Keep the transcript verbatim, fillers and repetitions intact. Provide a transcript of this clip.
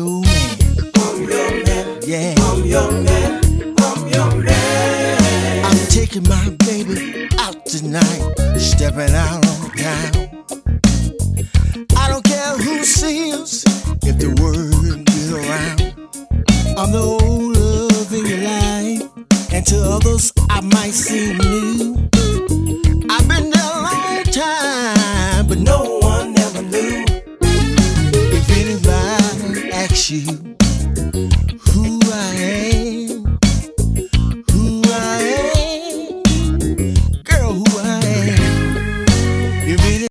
your man. I'm your man. Yeah. I'm your man. I'm your man. I'm taking my baby out tonight, stepping out on town. I don't care who sees if the word get around. I'm the old love in your life, and to others I might seem new. I've been there a long time, but no one ever knew. If anybody asks you